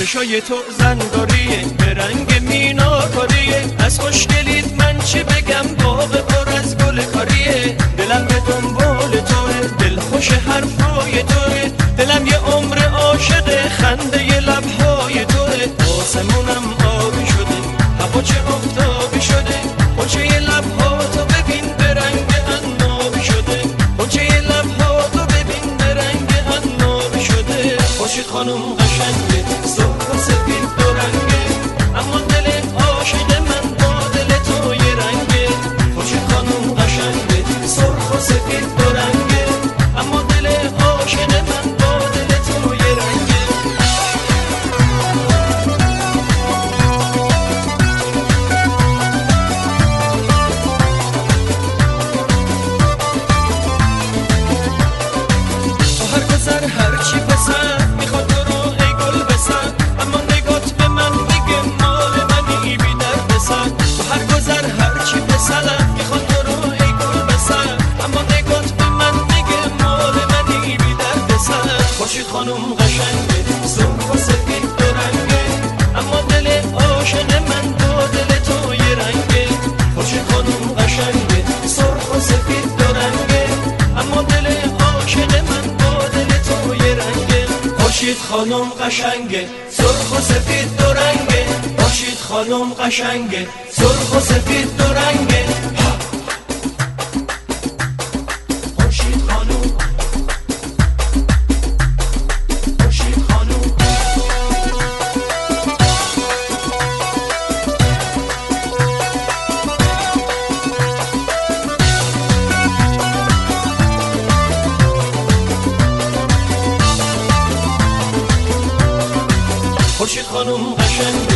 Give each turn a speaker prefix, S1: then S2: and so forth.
S1: چشای تو زنگاریه، به رنگ میناکاریه. از خوشگلیت من چه بگم، باغ پر از گل کاریه. دلم به دنبال توه، دل خوش حرفای توه. دلم یه عمر عاشق خنده ی لبهای توه. آسمونم آبی شده، هوا چه آفتابی شده. خوچه ی لبها تو ببین به رنگ عنابی شده. خوچه ی لبها تو ببین به رنگ عنابی شده. خورشید خانم قشنگه، سرخ و سفید دو رنگه، اما دل عاشق من با دل تو یه رنگه. خورشید خانم قشنگه، سرخ و سفید دو رنگه، اما دل عاشق من با دل تو یه رنگه. تو هر گذر هر چی پسر میخواد تو رو ای گل بسن، اما نگات به من میگه مال منی بی درد سن. تو هر گذر هر چی پسر میخواد تو رو ای گل بسن، اما نگات به من میگه مال منی بی درد سن. خورشید خانم قشنگه، سرخ و سفید دو رنگه، اما دل عاشق من با دل تو یه رنگه. خورشید خانم قشنگه، سرخ و سفید دو رنگه، اما دل عاشق من با دل تو یه رنگه. خورشید خانم قشنگه، سرخ و سفید دو رنگه. خورشید خانم قشنگه، سرخ و سفید دو رنگه. خورشید خانم، خورشید خانم. خورشید خانم قشنگه،